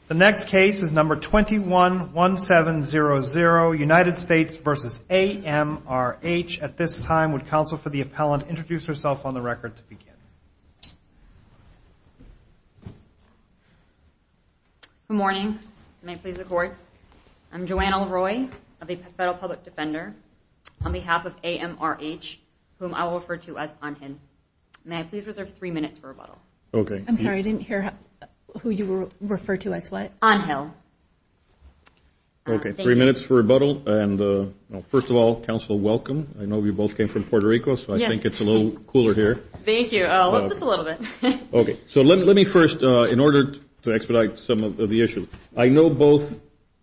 The next case is number 211700, United States versus AMRH. At this time, would counsel for the appellant introduce herself on the record to begin? Good morning. May it please the court. I'm Joanna Leroy of the Federal Public Defender on behalf of AMRH, whom I will refer to as Angel. May I please reserve 3 minutes for rebuttal? Okay. I'm sorry, I didn't hear who you refer to as what? Angel. Okay, 3 minutes for rebuttal. And first of all, counsel, welcome. I know we both came from Puerto Rico, so I think it's a little cooler here. Thank you. Just a little bit. Okay, so let me first, in order to expedite some of the issues, I know both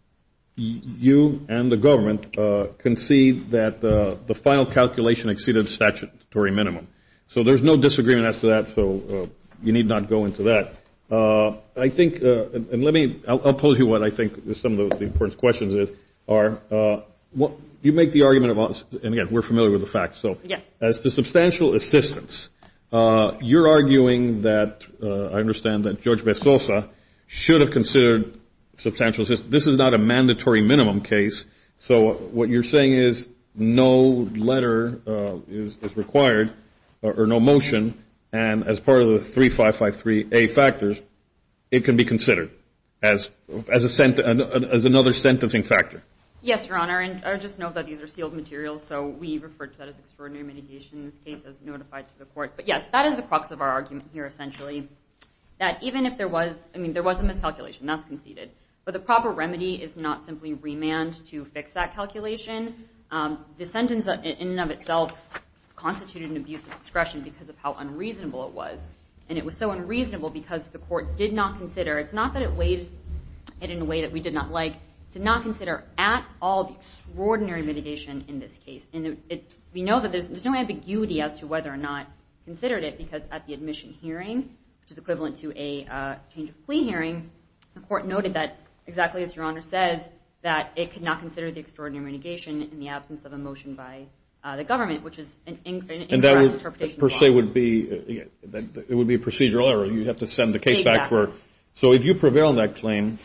you and the government concede that the final calculation exceeded statutory minimum. So there's no disagreement as to that, so you need not go into that. I think, and I'll pose you what I think some of the important questions what you make the argument about, and again, we're familiar with the facts. So, yes. As to substantial assistance, you're arguing that I understand that Judge Bezosa should have considered substantial assistance. This is not a mandatory minimum case. So what you're saying is no letter is required or no motion. And as part of the 3553A factors, it can be considered as another sentencing factor. Yes, Your Honor, and I just note that these are sealed materials, so we refer to that as extraordinary mitigation in this case as notified to the court. But yes, that is the crux of our argument here, essentially, that even if there was a miscalculation, that's conceded, but the proper remedy is not simply remand to fix that calculation. The sentence in and of itself constituted an abuse of discretion because of how unreasonable it was. And it was so unreasonable because the court did not consider, it's not that it weighed it in a way that we did not like, did not consider at all the extraordinary mitigation in this case. And we know that there's no ambiguity as to whether or not considered it, because at the admission hearing, which is equivalent to a change of plea hearing, the court noted that, exactly as Your Honor says, that it could not consider the extraordinary mitigation in the absence of a motion by the government, which is an incorrect interpretation of the law. Per se would be, it would be a procedural error. You have to send the case back for, so if you prevail on that claim,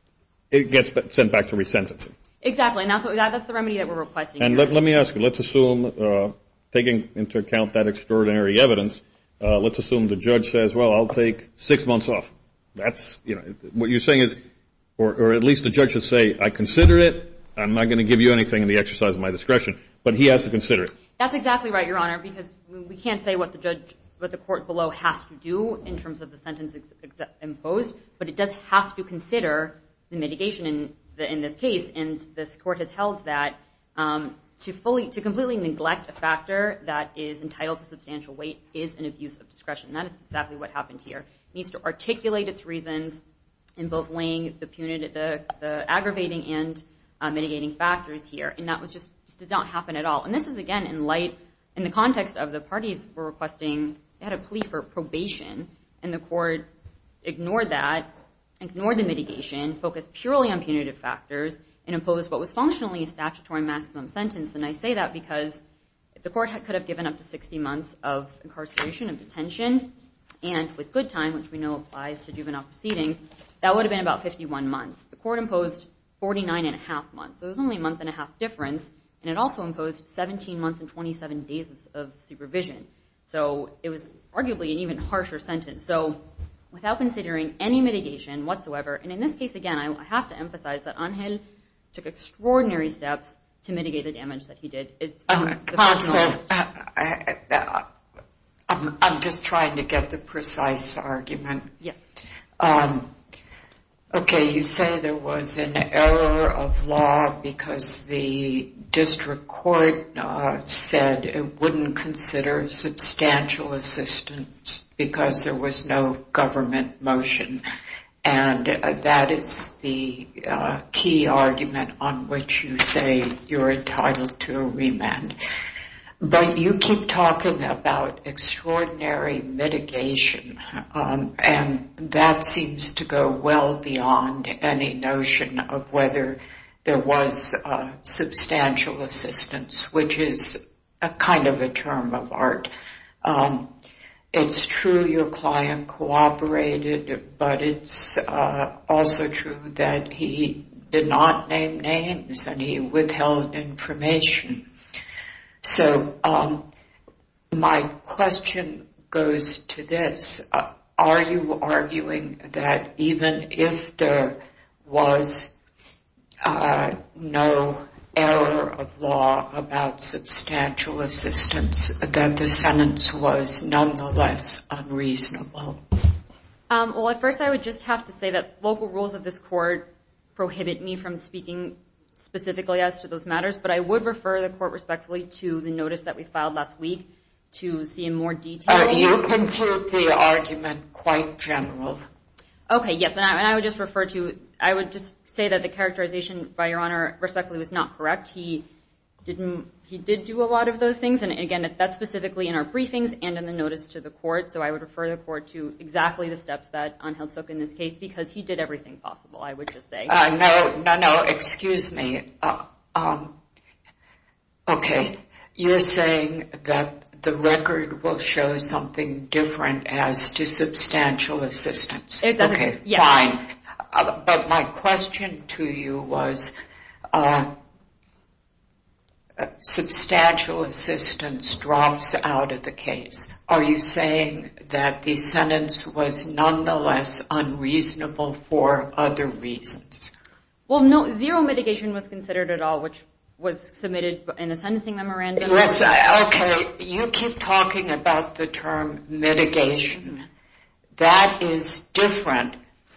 it gets sent back to resentencing. Exactly, and that's the remedy that we're requesting. And let me ask you, let's assume, taking into account that extraordinary evidence, let's assume the judge says, well, I'll take 6 months off. That's, what you're saying is, or at least the judge should say, I consider it, I'm not going to give you anything in the exercise of my discretion, but he has to consider it. That's exactly right, Your Honor, because we can't say what the court below has to do in terms of the sentence imposed, but it does have to consider the mitigation in this case, and this court has held that to completely neglect a factor that is entitled to substantial weight is an abuse of discretion. That is exactly what happened here. It needs to articulate its reasons in both weighing the aggravating and mitigating factors here, and that was just did not happen at all. And this is, again, in the context of the parties were requesting, they had a plea for probation, and the court ignored the mitigation, focused purely on punitive factors, and imposed what was functionally a statutory maximum sentence. And I say that because the court could have given up to 60 months of incarceration, of detention, and with good time, which we know applies to juvenile proceedings, that would have been about 51 months. The court imposed 49 and a half months. So it was only a month and a half difference, and it also imposed 17 months and 27 days of supervision. So it was arguably an even harsher sentence. So without considering any mitigation whatsoever, and in this case, again, I have to emphasize that Angel took extraordinary steps to mitigate the damage that he did. I'm just trying to get the precise argument. Yes. Okay, you say there was an error of law because the district court said it wouldn't consider substantial assistance because there was no government motion. And that is the key argument on which you say you're entitled to a remand. But you keep talking about extraordinary mitigation, and that seems to go well beyond any notion of whether there was substantial assistance, which is a kind of a term of art. it's true your client cooperated, but it's also true that he did not name names and he withheld information. So my question goes to this. Are you arguing that even if there was no error of law about substantial assistance, that the sentence was nonetheless unreasonable? Well, at first I would just have to say that local rules of this court prohibit me from speaking specifically as to those matters, but I would refer the court respectfully to the notice that we filed last week to see in more detail. You can keep the argument quite general. Okay, yes, and I would just refer to, I would just say that the characterization by Your Honor respectfully was not correct. He did do a lot of those things, and again, that's specifically in our briefings and in the notice to the court, so I would refer the court to exactly the steps that Angel took in this case, because he did everything possible, I would just say. No, excuse me. Okay, you're saying that the record will show something different as to substantial assistance. Okay, yes. Fine. But my question to you was, substantial assistance drops out of the case. Are you saying that the sentence was nonetheless unreasonable for other reasons? Well, no, zero mitigation was considered at all, which was submitted in the sentencing memorandum. Yes, okay, you keep talking about the term mitigation. That is different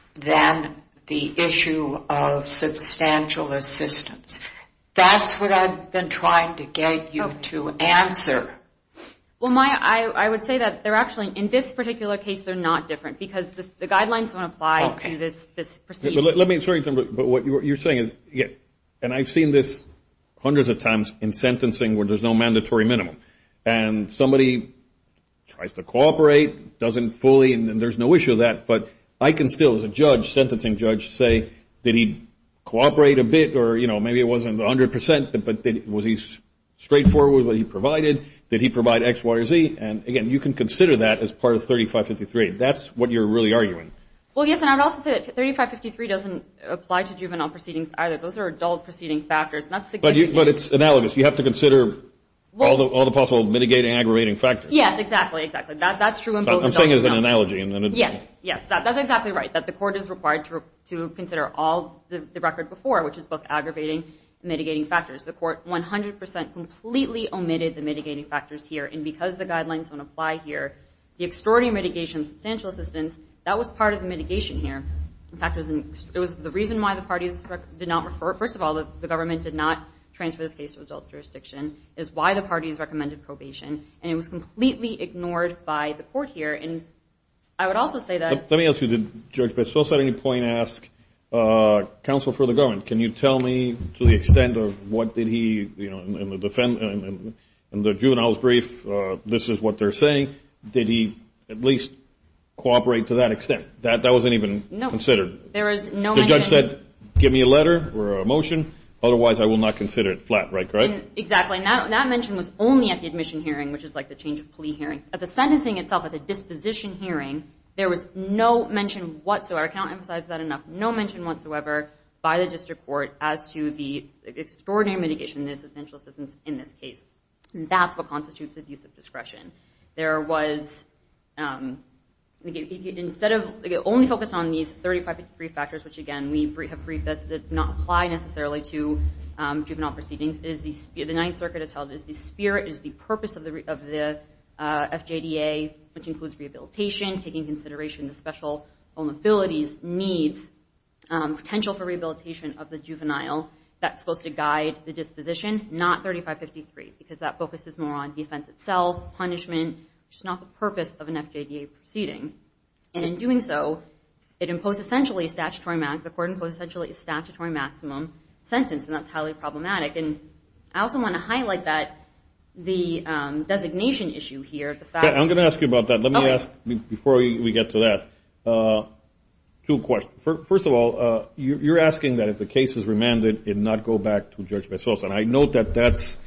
than the issue of substantial assistance. That's what I've been trying to get you to answer. Well, I would say that they're actually, in this particular case, they're not different, because the guidelines don't apply to this proceeding. But let me, sorry, but what you're saying is, yeah, and I've seen this hundreds of times in sentencing where there's no mandatory minimum. And somebody tries to cooperate, doesn't fully, and there's no issue with that, but I can still, as a judge, sentencing judge, say, did he cooperate a bit, or, you know, maybe it wasn't 100%, but was he straightforward with what he provided? Did he provide X, Y, or Z? And again, you can consider that as part of 3553. That's what you're really arguing. Well, yes, and I would also say that 3553 doesn't apply to juvenile proceedings either. Those are adult proceeding factors, and that's significant. But it's analogous. You have to consider all the possible mitigating, aggravating factors. Yes, exactly. That's true in both. I'm saying as an analogy. Yes, that's exactly right, that the court is required to consider all the record before, which is both aggravating and mitigating factors. The court 100% completely omitted the mitigating factors here, and because the guidelines don't apply here, the extraordinary mitigation, substantial assistance, that was part of the mitigation here. In fact, it was the reason why the parties did not refer. First of all, the government did not transfer this case to adult jurisdiction, is why the parties recommended probation, and it was completely ignored by the court here. And I would also say that... Let me ask you, did Judge Bezos at any point ask counsel for the government, can you tell me to the extent of what did he, you know, in the juvenile's brief, this is what they're saying, did he at least cooperate to that extent? That wasn't even considered. There was no The judge said, give me a letter or a motion, otherwise I will not consider it flat, right? Exactly, and that mention was only at the admission hearing, which is like the change of plea hearing. At the sentencing itself, at the disposition hearing, there was no mention whatsoever, I cannot emphasize that enough, no mention whatsoever by the district court as to the extraordinary mitigation, the substantial assistance in this case. And that's what constitutes abuse of discretion. There was, instead of only focused on these 3553 factors, which again, we have briefed us, that do not apply necessarily to juvenile proceedings, the Ninth Circuit has held is the spirit, is the purpose of the FJDA, which includes rehabilitation, taking consideration the special vulnerabilities, needs, potential for rehabilitation of the juvenile. That's supposed to guide the disposition, not 3553, because that focuses more on the offense itself, punishment, which is not the purpose of an FJDA proceeding. And in doing so, it imposed essentially a statutory the court imposed essentially a statutory maximum sentence, and that's highly problematic. And I also want to highlight that the designation issue here, the fact... I'm going to ask you about that. Let me ask, before we get to that, two questions. First of all, you're asking that if the case is remanded, it not go back to Judge Bezos. And I note that that's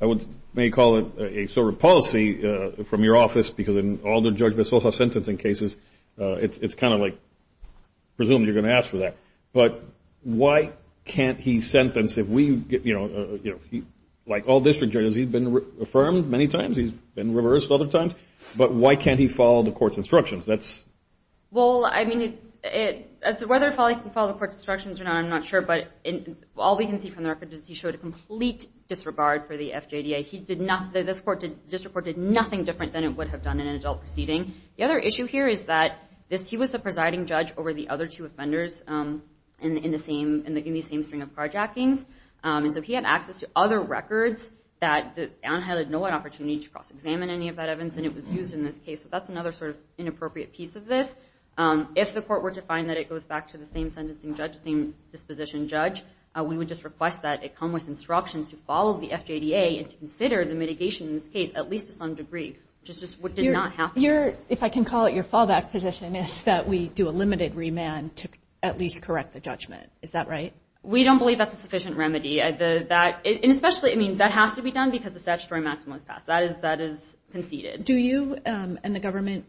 I may call it a sort of policy from your office, because in all the Judge Bezosa sentencing cases, it's kind of like presumed you're going to ask for that. But why can't he sentence if we get, like all district judges, he's been affirmed many times, he's been reversed other times, but why can't he follow the court's instructions? Well, I mean, as to whether he can follow the court's instructions or not, I'm not sure, but all we can see from the record is he showed a complete disregard for the FJDA. District court did nothing different than it would have done in an adult proceeding. The other issue here is that he was the presiding judge over the other two offenders in the same string of carjackings. And so he had access to other records that Allen had no opportunity to cross-examine any of that evidence, and it was used in this case. So that's another sort of inappropriate piece of this. If the court were to find that it goes back to the same sentencing judge, same disposition judge, we would just request that it come with instructions to follow the FJDA and to consider the mitigation in this case, at least to some degree, which is just what did not happen. If I can call it, your fallback position is that we do a limited remand to at least correct the judgment. Is that right? We don't believe that's a sufficient remedy. And especially, I mean, that has to be done because the statutory maximum was passed. That is conceded. Do you and the government,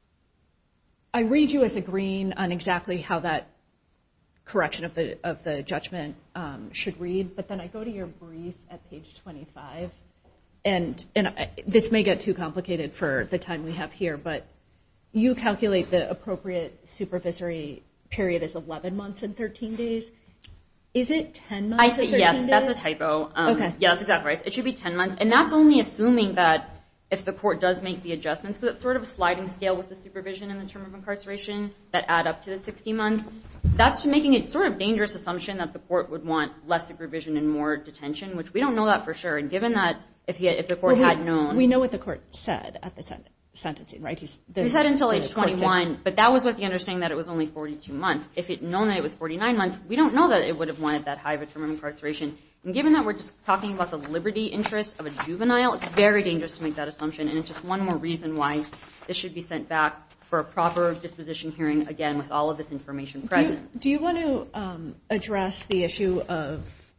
I read you as agreeing on exactly how that correction of the judgment should read, but then I go to your brief at page 25, and this may get too complicated for the time we have here, but you calculate the appropriate supervisory period as 11 months and 13 days. Is it 10 months and 13 days? Yes, that's a typo. Okay. Yeah, that's exactly right. It should be 10 months. And that's only assuming that if the court does make the adjustments, because it's sort of a sliding scale with the supervision and the term of incarceration that add up to the 60 months. That's making it sort of dangerous assumption that the court would want less supervision and more detention, which we don't know that for sure. And given that if the court had known. We know what the court said at the sentencing, right? He said until age 21, but that was with the understanding that it was only 42 months. If it known that it was 49 months, we don't know that it would have wanted that high of a term of incarceration. And given that we're just talking about the liberty interest of a juvenile, it's very dangerous to make that assumption. And it's just one more reason why this should be sent back for a proper disposition hearing, again, with all of this information present. Do you want to address the issue of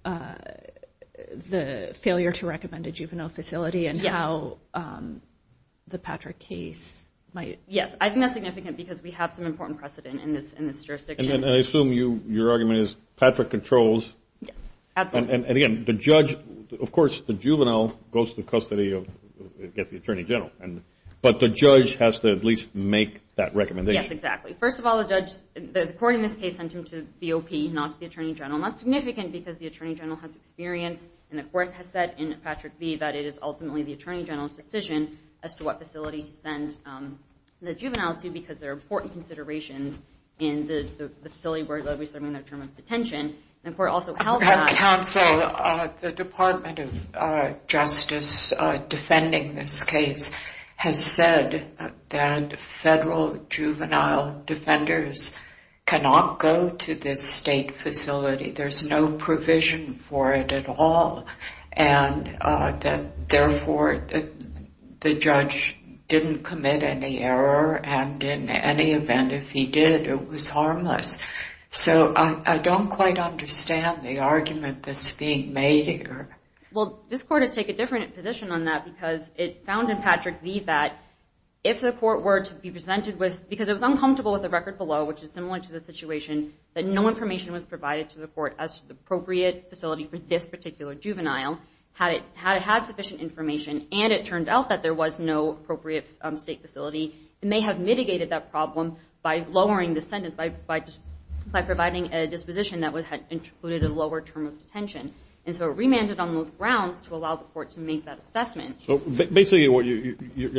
the failure to recommend a juvenile facility and how the Patrick case might? Yes, I think that's significant because we have some important precedent in this jurisdiction. And I assume your argument is Patrick controls. Yes, absolutely. And again, the judge, of course, the juvenile goes to the custody of, I guess, the Attorney General. But the judge has to at least make that recommendation. Yes, exactly. First of all, the court in this case sent him to BOP, not to the Attorney General. And that's significant because the Attorney General has experience, and the court has said in Patrick v. that it is ultimately the Attorney General's decision as to what facility to send the juvenile to, because there are important considerations in the facility where they'll be serving their term of detention. And the court also held that. Counsel, the Department of Justice defending this case has said that federal juvenile defenders cannot go to this state facility. There's no provision for it at all. And that therefore the judge didn't commit any error, and in any event, if he did, it was harmless. So I don't quite understand the argument that's being made here. Well, this court has taken a different position on that because it found in Patrick v. that if the court were to be presented with, because it was uncomfortable with the record below, which is similar to the situation, that no information was provided to the court as to the appropriate facility for this particular juvenile, had it had sufficient information and it turned out that there was no appropriate state facility, it may have mitigated that problem by lowering the sentence, by providing a disposition that had included a lower term of detention. And so it remanded on those grounds to allow the court to make that assessment. So basically, what you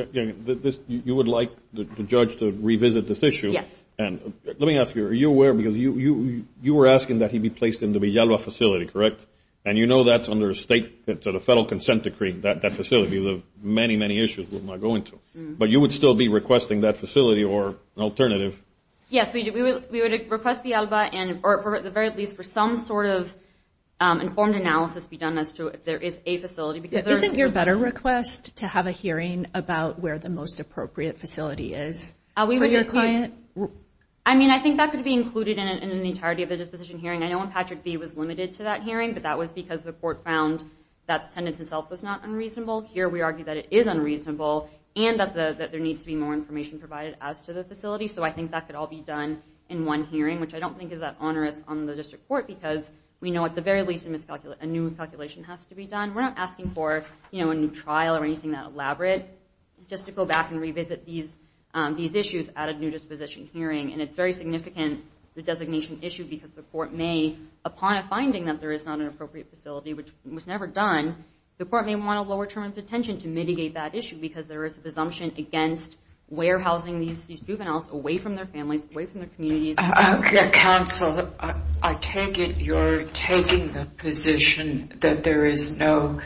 would like the judge to revisit this issue. Yes. And let me ask you: are you aware, because you were asking that he be placed in the Villalba facility, correct? And you know that's under the federal consent decree, that facility, because of many issues we'll not go into. But you would still be requesting that facility or an alternative. Yes, we would request Villalba, or for at the very least for some sort of informed analysis be done as to if there is a facility. Because isn't your better request to have a hearing about where the most appropriate facility is for your client? I think that could be included in the entirety of the disposition hearing. I know when Patrick v. was limited to that hearing, but that was because the court found that sentence itself was not unreasonable. Here we argue that it is unreasonable and that there needs to be more information provided as to the facility. So I think that could all be done in one hearing, which I don't think is that onerous on the district court because we know at the very least a new calculation has to be done. We're not asking for a new trial or anything that elaborate. It's just to go back and revisit these issues at a new disposition hearing. And it's very significant, the designation issue, because the court may, upon a finding that there is not an appropriate facility, which was never done, the court may want a lower term of detention to mitigate that issue because there is a presumption against warehousing these juveniles away from their families, away from their communities. Counsel, I take it you're taking the position that there is no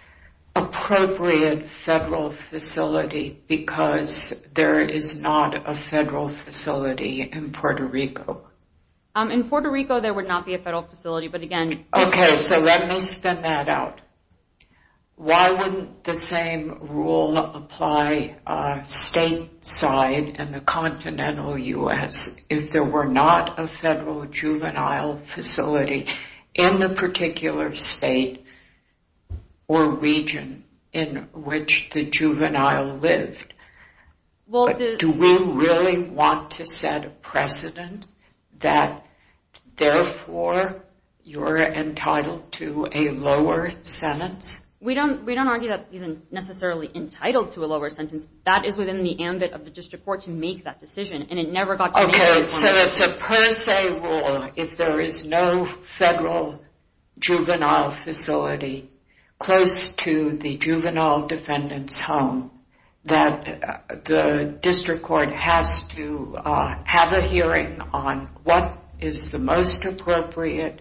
appropriate federal facility because there is not a federal facility in Puerto Rico. In Puerto Rico, there would not be a federal facility, but again... Okay, so let me spin that out. Why wouldn't the same rule apply stateside in the continental U.S. if there were not a federal juvenile facility in the particular state or region in which the juvenile lived? Well, do we really want to set a precedent that therefore you're entitled to a lower sentence? We don't argue that he's necessarily entitled to a lower sentence. That is within the ambit of the district court to make that decision, and it never got to make that. Okay, so it's a per se rule. If there is no federal juvenile facility close to the juvenile defendant's home, that the district court has to have a hearing on what is the most appropriate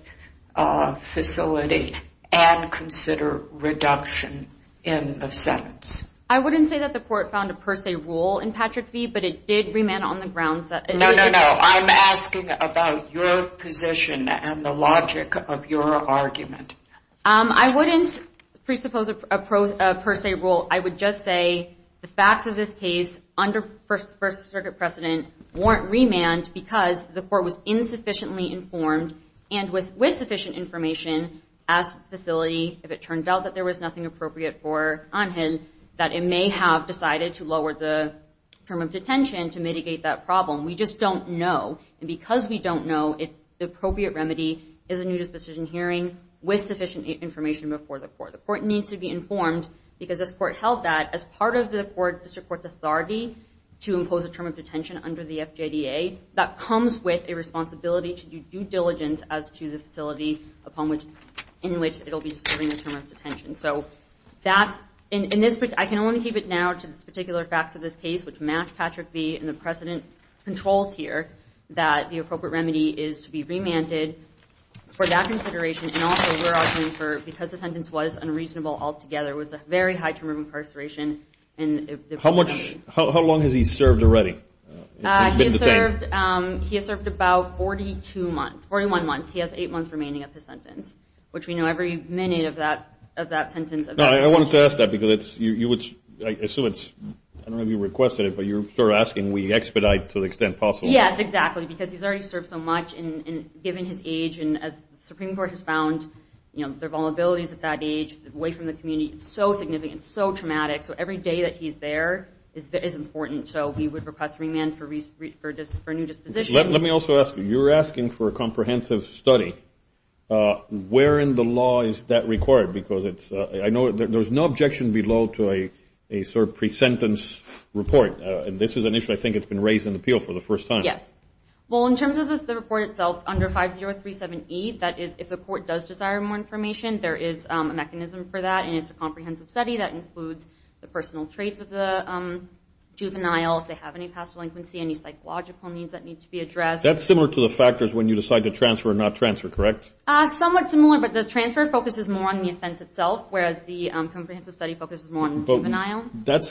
facility and consider reduction in the sentence. I wouldn't say that the court found a per se rule in Patrick v., but it did remand on the grounds that... No. I'm asking about your position and the logic of your argument. I wouldn't presuppose a per se rule. I would just say the facts of this case under First Circuit precedent warrant remand because the court was insufficiently informed and with sufficient information as to the facility, if it turned out that there was nothing appropriate for Angel, that it may have decided to lower the term of detention to mitigate that problem. We just don't know. And because we don't know, the appropriate remedy is a new disposition hearing with sufficient information before the court. The court needs to be informed because this court held that as part of the district court's authority to impose a term of detention under the FJDA, that comes with a responsibility to do due diligence as to the facility in which it'll be serving the term of detention. So that's, in this, I can only keep it now to the particular facts of this case, which match Patrick v. and the precedent controls here, that the appropriate remedy is to be remanded for that consideration. And also we're arguing because the sentence was unreasonable altogether, it was a very high term of incarceration. And how long has he served already? He has served about 41 months. He has 8 months remaining of his sentence, which we know every minute of that sentence. No, I wanted to ask that because I assume I don't know if you requested it, but you're sort of asking we expedite to the extent possible. Yes, exactly, because he's already served so much, and given his age, and as the Supreme Court has found, their vulnerabilities at that age, away from the community, it's so significant, so traumatic. So every day that he's there is important. So we would request remand for new disposition. Let me also ask you, you're asking for a comprehensive study. Where in the law is that required? Because I know there's no objection below to a sort of pre-sentence report. And this is an issue I think it's been raised in the appeal for the first time. Yes. Well, in terms of the report itself, under 5037E, that is, if the court does desire more information, there is a mechanism for that, and it's a comprehensive study that includes the personal traits of the juvenile, if they have any past delinquency, any psychological needs that need to be addressed. That's similar to the factors when you decide to transfer or not transfer, correct? Somewhat similar, but the transfer focuses more on the offense itself, whereas the comprehensive study focuses more on the juvenile.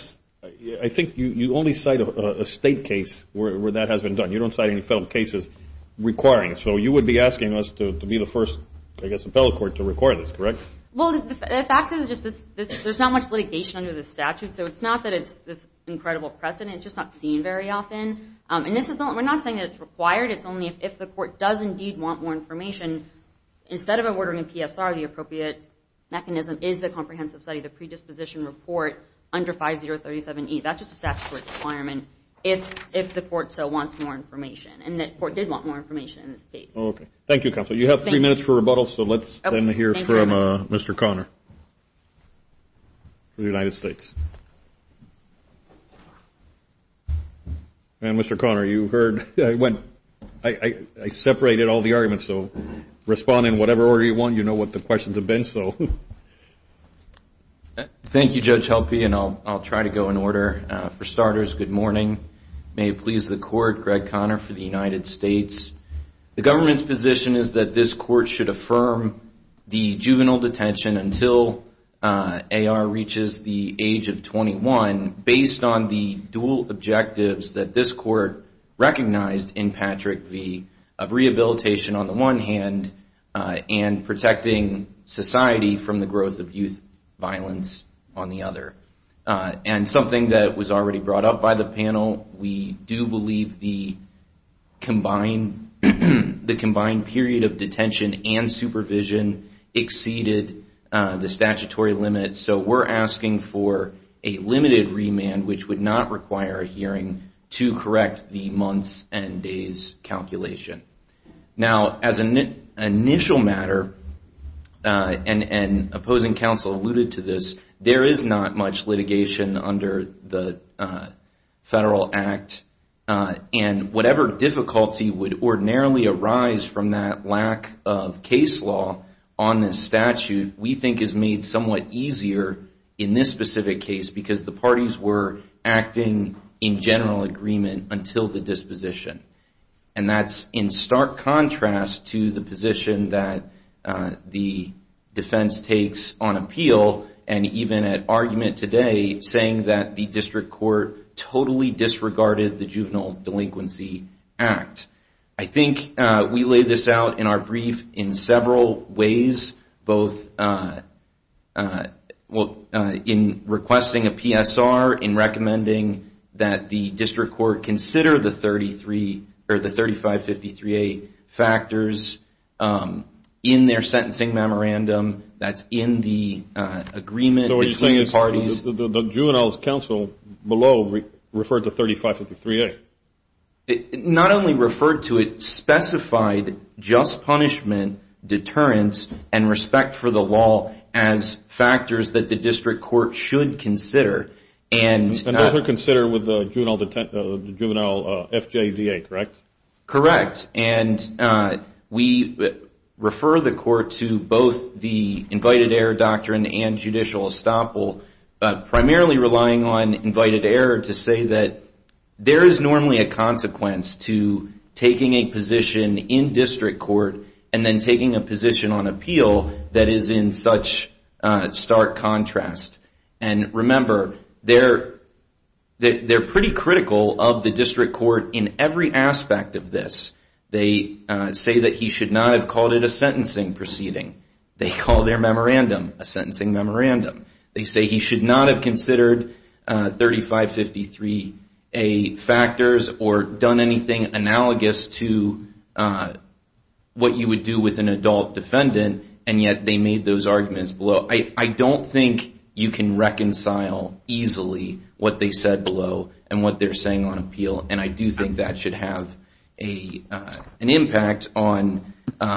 I think you only cite a state case where that has been done. You don't cite any federal cases requiring it. So you would be asking us to be the first, I guess, appellate court to require this, correct? Well, the fact is just that there's not much litigation under the statute, so it's not that it's this incredible precedent. It's just not seen very often. And this is we're not saying that it's required. It's only if the court does indeed want more information, instead of ordering a PSR, the appropriate mechanism is the comprehensive study, the predisposition report under 5037E. That's just a statutory requirement if the court so wants more information. And the court did want more information in this case. Okay. Thank you, counsel. You have 3 minutes for rebuttal, so let's then hear from Mr. Conner for the United States. And Mr. Conner, you heard I separated all the arguments, so respond in whatever order you want. You know what the questions have been, so. Thank you, Judge Helpe, and I'll try to go in order. For starters, good morning. May it please the court, Greg Conner for the United States. The government's position is that this court should affirm the juvenile detention until AR reaches the age of 21 based on the dual objectives that this court recognized in Patrick v. of rehabilitation on the one hand and protecting society from the growth of youth violence on the other. And something that was already brought up by the panel, we do believe the combined period of detention and supervision exceeded the statutory limit. So we're asking for a limited remand, which would not require a hearing, to correct the months and days calculation. Now, as an initial matter, and opposing counsel alluded to this, there is not much litigation under the Federal Act, and whatever difficulty would ordinarily arise from that lack of case law on this statute, we think is made somewhat easier in this specific case because the parties were acting in general agreement until the disposition. And that's in stark contrast to the position that the defense takes on appeal, and even at argument today, saying that the district court totally disregarded the Juvenile Delinquency Act. I think we laid this out in our brief in several ways, both in requesting a PSR, in recommending that the district court consider the 3553A factors in their sentencing memorandum. That's in the agreement between the parties. The juveniles counsel below referred to 3553A. It not only referred to it, specified just punishment, deterrence, and respect for the law as factors that the district court should consider. And those are considered with the juvenile FJDA, correct? Correct. And we refer the court to both the invited error doctrine and judicial estoppel, primarily relying on invited error to say that there is normally a consequence to taking a position in district court and then taking a position on appeal that is in such stark contrast. And remember, they're pretty critical of the district court in every aspect of this. They say that he should not have called it a sentencing proceeding. They call their memorandum a sentencing memorandum. They say he should not have considered 3553A factors or done anything analogous to what you would do with an adult defendant, and yet they made those arguments below. I don't think you can reconcile easily what they said below and what they're saying on appeal, and I do think that should have an impact on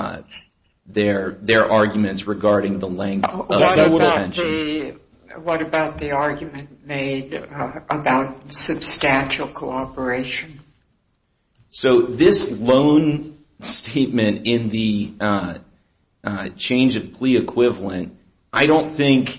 their arguments regarding the length of the detention. What about the argument made about substantial cooperation? So this lone statement in the change of plea equivalent, I don't think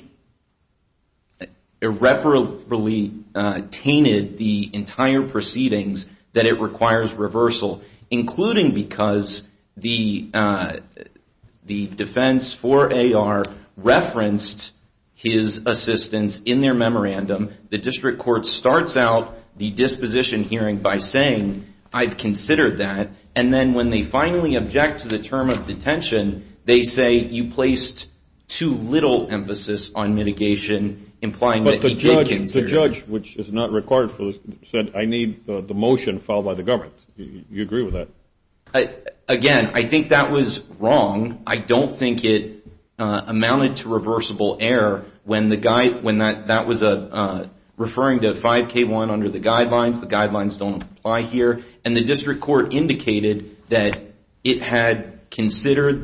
irreparably tainted the entire proceedings that it requires reversal, including because the defense for AR referenced his assistance in their memorandum. The district court starts out the disposition hearing by saying, I've considered that, and then when they finally object to the term of detention, they say you placed too little emphasis on mitigation, implying that he did consider. The judge, which is not required for this, said, I need the motion filed by the government. You agree with that? Again, I think that was wrong. I don't think it amounted to reversible error when that was referring to 5K1 under the guidelines don't apply here, and the district court indicated that it had considered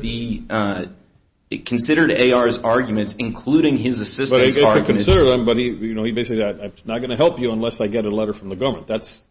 AR's arguments, incling his assistant's arguments. But consider them, but he basically said, I'm not going to help you unless I get a letter from the government.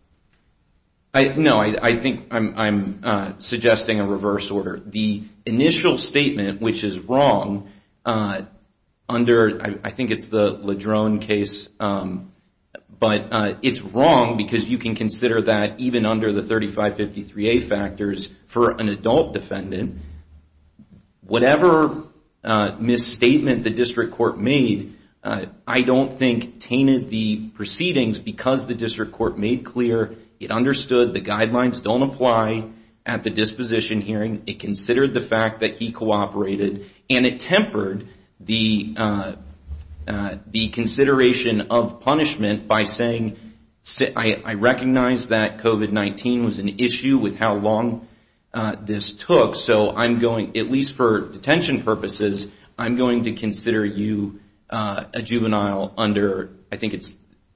I think I'm suggesting a reverse order. The initial statement, which is wrong, under, I think it's the Ladrone case, but it's wrong because you can consider that even under the 3553A factors for an adult defendant. Whatever misstatement the district court made, I don't think tainted the proceedings because the district court made clear it understood the guidelines don't apply at the disposition hearing. It considered the fact that he cooperated, and it tempered the consideration of punishment by saying, I recognize that COVID-19 was an issue with how long this took, so I'm going, at least for detention purposes, I'm going to consider you a juvenile under, I think it's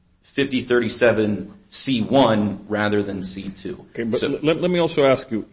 5037C1 rather than C2. Okay, but let me also ask you,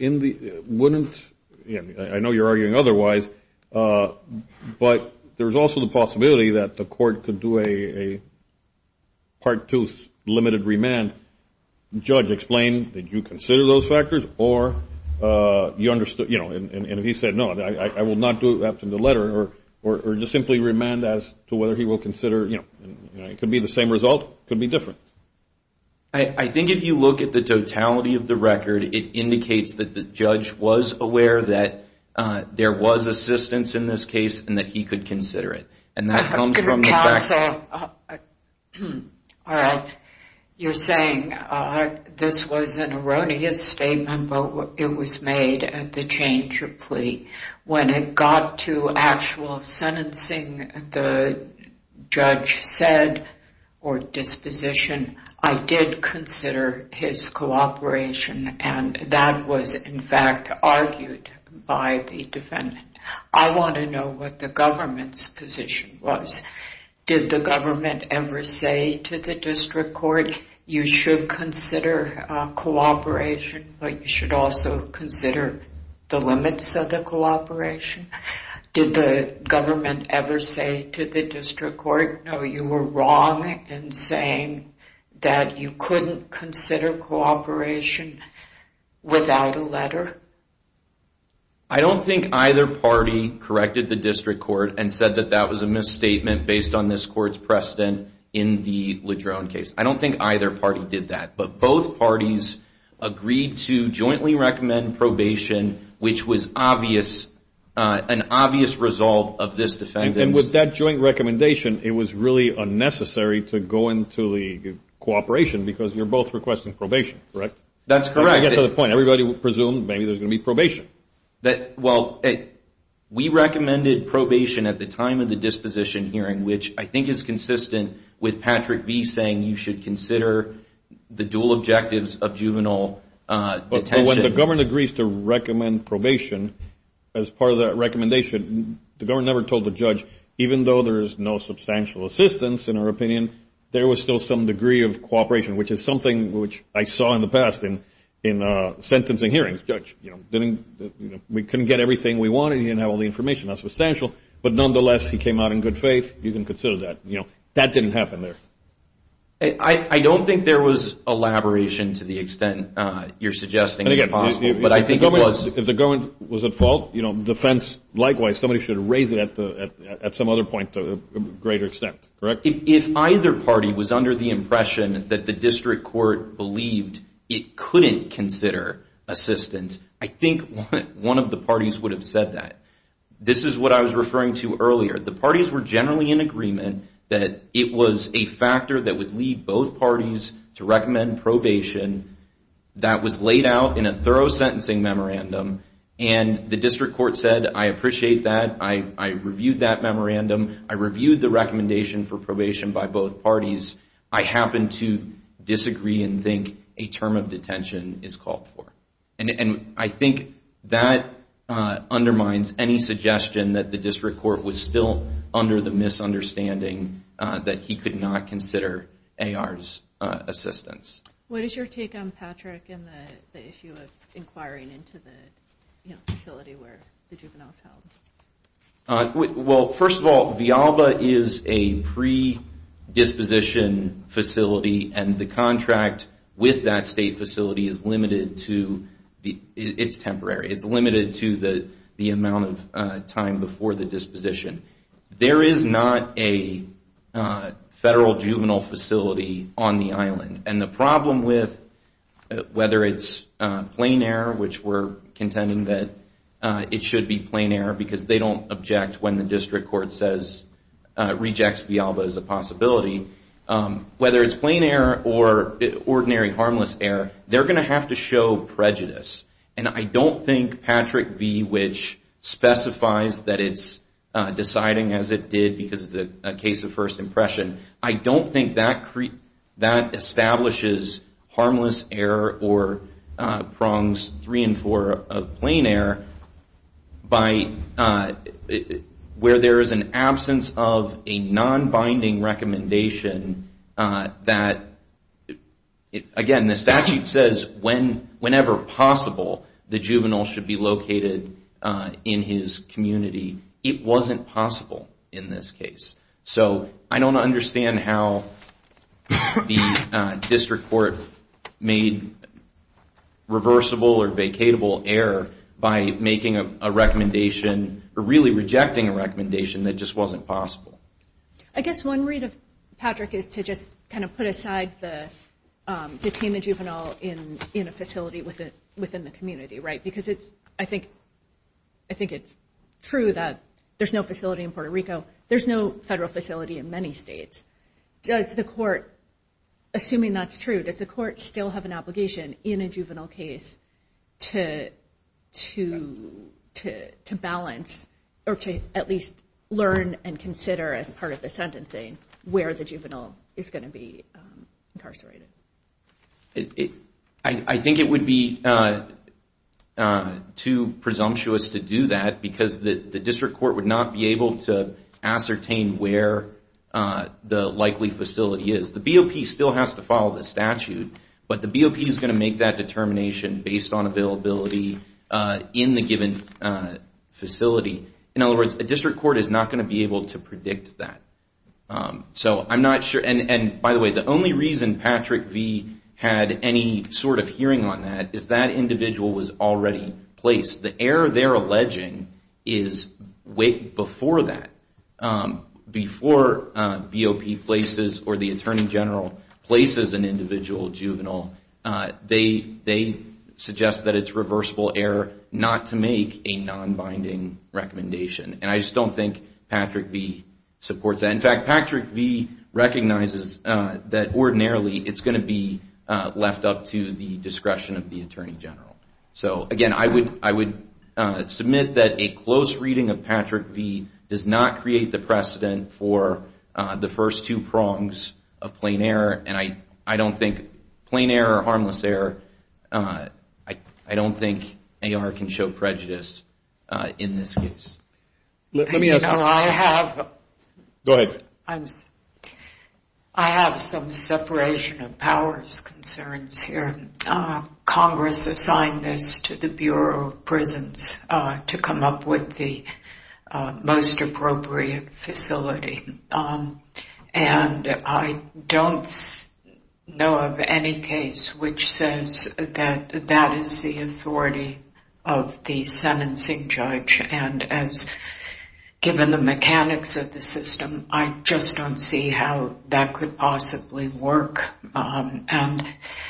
I know you're arguing otherwise, but there's also the possibility that the court could do a Part 2 limited remand. Judge, explain, did you consider those factors, or you understood, and if he said, no, I will not do it after the letter, or just simply remand as to whether he will consider, it could be the same result, could be different. I think if you look at the totality of the record, it indicates that the judge was aware that there was assistance in this case and that he could consider it. And that comes from the fact... All right. You're saying this was an erroneous statement, but it was made at the change of plea. When it got to actual sentencing, the judge said, or disposition, I did consider his cooperation, and that was in fact argued by the defendant. I want to know what the government's position was. Did the government ever say to the district court, you should consider cooperation, but you should also consider the limits of the cooperation? Did the government ever say to the district court, no, you were wrong in saying that you couldn't consider cooperation without a letter? I don't think either party corrected the district court and said that that was a misstatement based on this court's precedent in the Ladrone case. I don't think either party did that, but both parties agreed to jointly recommend probation, which was an obvious result of this defendant's... And with that joint recommendation, it was really unnecessary to go into the cooperation because you're both requesting probation, correct? That's correct. I get to the point. Everybody would presume maybe there's going to be probation. We recommended probation at the time of the disposition hearing, which I think is consistent with Patrick V. saying you should consider the dual objectives of juvenile detention. But when the government agrees to recommend probation, as part of that recommendation, the government never told the judge, even though there is no substantial assistance, in our opinion, there was still some degree of cooperation, which is something which I saw in the past in sentencing hearings. Judge, we couldn't get everything we wanted. He didn't have all the information. That's substantial. But nonetheless, he came out in good faith. You can consider that. That didn't happen there. I don't think there was elaboration to the extent you're suggesting is possible, but I think it was. If the government was at fault, defense, likewise, somebody should raise it at some other point to a greater extent, correct? If either party was under the impression that the district court believed it couldn't consider assistance, I think one of the parties would have said that. This is what I was referring to earlier. The parties were generally in agreement that it was a factor that would lead both parties to recommend probation that was laid out in a thorough sentencing memorandum, and the district court said, I appreciate that. I reviewed that memorandum. I reviewed the recommendation for probation by both parties. I happen to disagree and think a term of detention is called for. And I think that undermines any suggestion that the district court was still under the misunderstanding that he could not consider AR's assistance. What is your take on Patrick and the issue of inquiring into the facility where the juvenile is held? Well, first of all, Villalba is a pre-disposition facility, and the contract with that state facility is limited to it's temporary. It's limited to the amount of time before the disposition. There is not a federal juvenile facility on the island, and the problem with whether it's plain error, which we're contending that it should be plain error because they don't object when the district court says rejects Villalba as a possibility. Whether it's plain error or ordinary harmless error, they're going to have to show prejudice. And I don't think Patrick v. which specifies that it's deciding as it did because it's a case of first impression, I don't think that establishes harmless error or prongs 3 and 4 of plain error by where there is an absence of a non-binding recommendation that, again, the statute says whenever possible, the juvenile should be located in his community. It wasn't possible in this case. So I don't understand how the district court made reversible or vacatable error by making a recommendation or really rejecting a recommendation that just wasn't possible. I guess one read of Patrick is to just kind of put aside the detain the juvenile in a facility within the community, right? Because I think it's true that there's no facility in Puerto Rico. There's no federal facility in many states. Does the court, assuming that's true, does the court still have an obligation in a juvenile case to balance or to at least learn and consider as part of the sentencing where the juvenile is going to be incarcerated? I think it would be too presumptuous to do that because the district court would not be able to ascertain where the likely facility is. The BOP still has to follow the statute, but the BOP is going to make that determination based on availability in the given facility. In other words, a district court is not going to be able to predict that. So I'm not sure. And by the way, the only reason Patrick V. had any sort of hearing on that is that individual was already placed. The error they're alleging is way before that. Before BOP places or the Attorney General places an individual juvenile, they suggest that it's reversible error not to make a non-binding recommendation. And I just don't think Patrick V. supports that. In fact, Patrick V. recognizes that ordinarily it's going to be left up to the discretion of the Attorney General. So again, I would submit that a close reading of Patrick V. does not create the precedent for the first two prongs of plain error, and I don't think plain error or harmless error, I don't think AR can show prejudice in this case. Let me ask you. Go ahead. I have some separation of powers concerns here. Congress assigned this to the Bureau of Prisons to come up with the most appropriate facility. And I don't know of any case which says that that is the authority of the sentencing judge. And as given the mechanics of the system, I just don't see how that could possibly work. And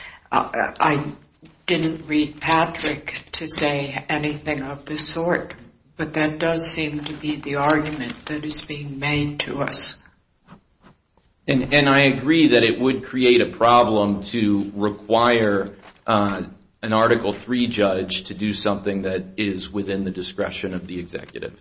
I didn't read Patrick to say anything of the sort, but that does seem to be the argument that is being made to us. And I agree that it would create a problem to require an Article III judge to do something that is within the discretion of the executive.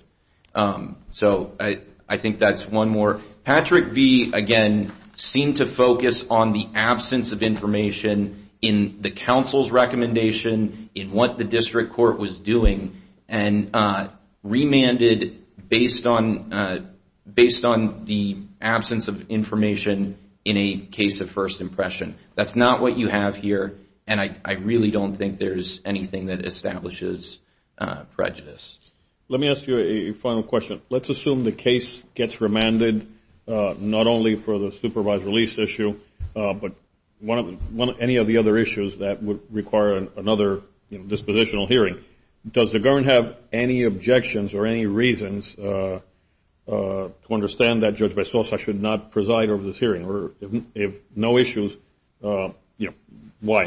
So I think that's one more. Patrick V., again, seemed to focus on the absence of information in the council's recommendation, in what the district court was doing. and remanded based on the absence of information in a case of first impression. That's not what you have here, and I really don't think there's anything that establishes prejudice. Let me ask you a final question. Let's assume the case gets remanded, not only for the supervised release issue, but any of the other issues that would require another dispositional hearing. Does the government have any objections or any reasons to understand that Judge Bezosa should not preside over this hearing? Or if no issues, why?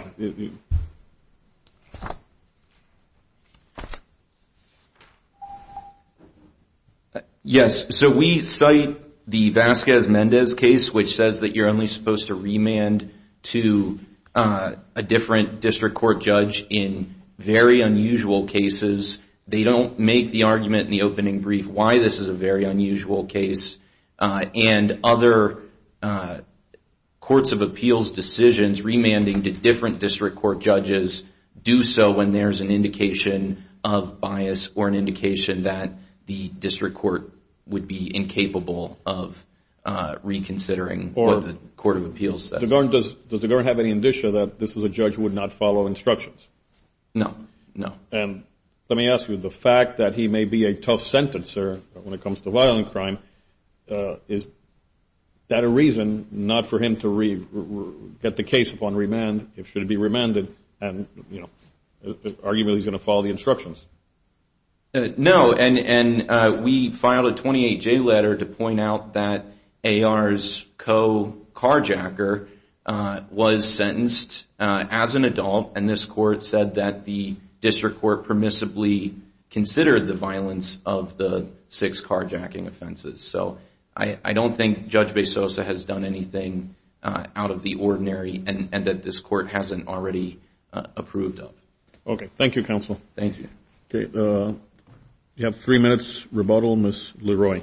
Yes, so we cite the Vasquez-Mendez case, which says that you're only supposed to remand to a different district court judge in very unusual cases. They don't make the argument in the opening brief why this is a very unusual case, and other courts of appeals decisions remanding to different district court judges do so when there's an indication of bias or an indication that the district court would be incapable of reconsidering what the Court of Appeals says. Does the government have any indicia that this is a judge who would not follow instructions? No. And let me ask you, the fact that he may be a tough sentencer when it comes to violent crime, is that a reason not for him to get the case upon remand, if should it be remanded, and arguably he's going to follow the instructions? No, and we filed a 28J letter to point out that AR's co-carjacker was sentenced as an adult, and this court said that the district court permissibly considered the violence of the 6 carjacking offenses. So I don't think Judge Bezosa has done anything out of the ordinary and that this court hasn't already approved of. Okay. Thank you, counsel. Thank you. Okay. You have 3 minutes rebuttal, Ms. Leroy.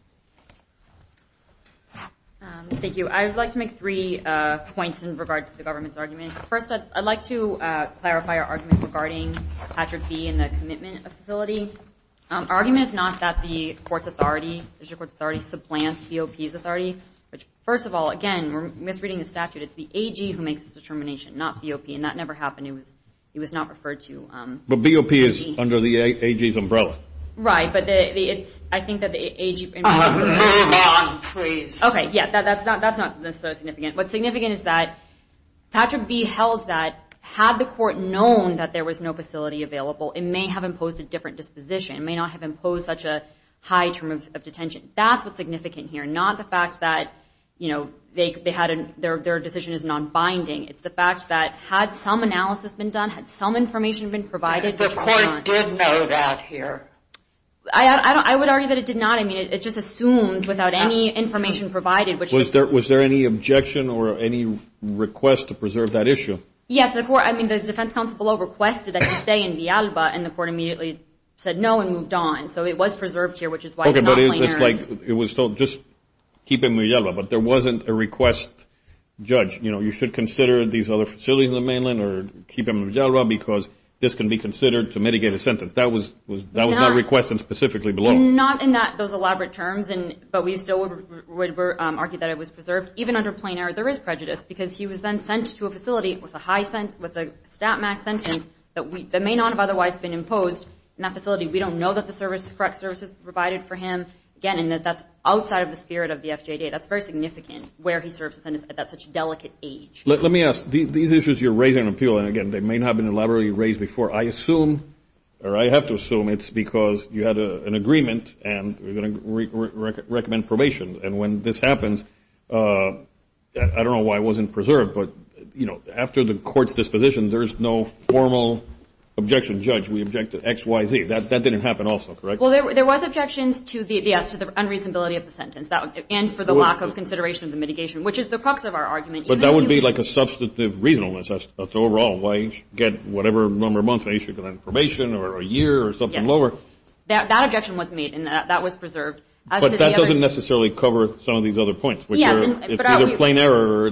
Thank you. I would like to make 3 points in regards to the government's argument. First, I'd like to clarify our argument regarding Patrick B. and the commitment facility. Our argument is not that the district court's authority supplants BOP's authority, which, first of all, again, we're misreading the statute. It's the AG who makes this determination, not BOP, and that never happened. It was not referred to. But BOP is under the AG's umbrella. Right, but I think that the AG... Move on, please. Okay, yeah, that's not necessarily significant. What's significant is that Patrick B. held that had the court known that there was no facility available, it may have imposed a different disposition. It may not have imposed such a high term of detention. That's what's significant here, not the fact that they had their decision is non-binding. It's the fact that had some analysis been done, had some information been provided... The court did know that here. I would argue that it did not. I mean, it just assumes without any information provided. Which was there any objection or any request to preserve that issue? Yes, the defense counsel below requested that he stay in Villalba, and the court immediately said no and moved on. So it was preserved here, which is why it's not plain error. Okay, but it's like it was told just keep him in Villalba, but there wasn't a request, Judge. You should consider these other facilities in the mainland or keep him in Villalba because this can be considered to mitigate a sentence. That was not requested specifically below. Not in those elaborate terms, but we still would argue that it was preserved. Even under plain error, there is prejudice because he was then sent to a facility with a stat max sentence that may not have otherwise been imposed in that facility. We don't know that the correct services were provided for him. Again, and that's outside of the spirit of the FJDA. That's very significant where he serves at that such delicate age. Let me ask, these issues you're raising in appeal, and again, they may not have been elaborately raised before. I assume, or I have to assume, it's because you had an agreement and we're going to recommend probation. And when this happens, I don't know why it wasn't preserved, but after the court's disposition, there's no formal objection, Judge. We object to X, Y, Z. That didn't happen also, correct? Well, there was objections to the unreasonability of the sentence and for the lack of consideration of the mitigation, which is the crux of our argument. But that would be like a substantive reasonableness. That's overall why you should get whatever number of months. Maybe you should get on probation or a year or something lower. That objection was made, and that was preserved. But that doesn't necessarily cover some of these other points, which it's either plain error or it's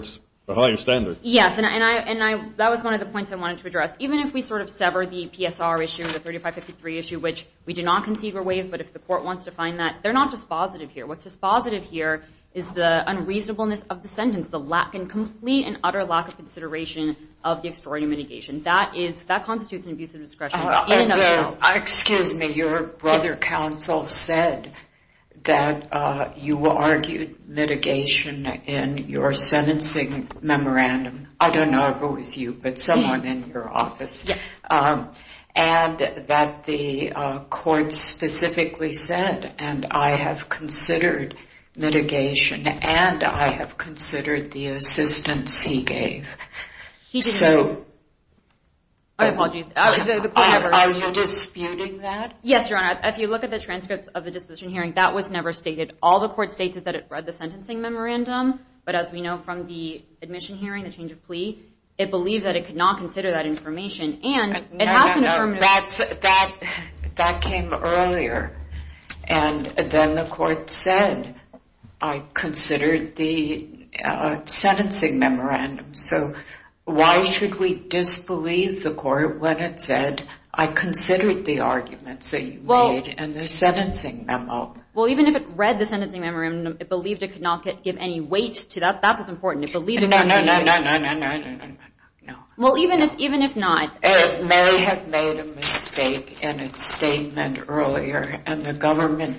a higher standard. Yes, and I that was one of the points I wanted to address. Even if we sort of sever the PSR issue, the 3553 issue, which we do not concede were waived, but if the court wants to find that, they're not dispositive here. What's dispositive here is the unreasonableness of the sentence, the lack and complete and utter lack of consideration of the extraordinary mitigation. That constitutes an abuse of discretion in and of itself. Excuse me, your brother counsel said that you argued mitigation in your sentencing memorandum. I don't know if it was you, but someone in your office. Yeah. And that the court specifically said, and I have considered mitigation, and I have considered the assistance he gave. He didn't. So, I apologize. The court never. Are you disputing that? Yes, Your Honor. If you look at the transcripts of the disposition hearing, that was never stated. All the court states is that it read the sentencing memorandum, but as we know from the admission hearing, the change of plea, it believes that it could not consider that information, and it has an affirmative. That came earlier, and then the court said, I considered the sentencing memorandum. So why should we disbelieve the court when it said, I considered the arguments that you made in the sentencing memo? Well, even if it read the sentencing memorandum, it believed it could not give any weight to that. That's what's important. It believed it could No. Well, even if not. It may have made a mistake in its statement earlier, and the government